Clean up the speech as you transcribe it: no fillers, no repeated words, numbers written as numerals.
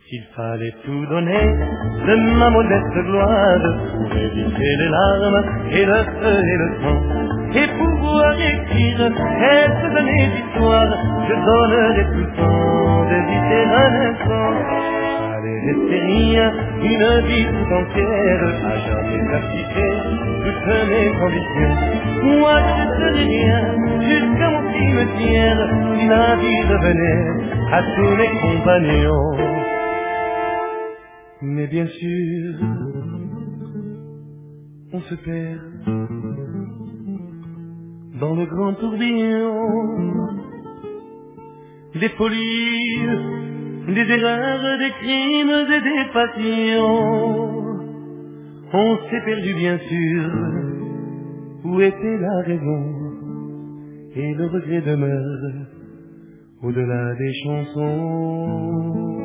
S'il fallait tout donner de ma modeste gloire pour éviter les larmes et le feu et le sang, et pouvoir écrire quelques années d'histoire, je donnerais tout le temps d'éviter un instant. Allez, rester rien, une vie tout entière, à jamais sacrifier toutes mes ambitions. Moi je serais rien, jusqu'à mon cimetière, si la vie revenait à tous mes compagnons. Mais bien sûr, on se perd dans le grand tourbillon des folies, des erreurs, des crimes et des passions. On s'est perdu bien sûr, où était la raison, et le regret demeure au-delà des chansons.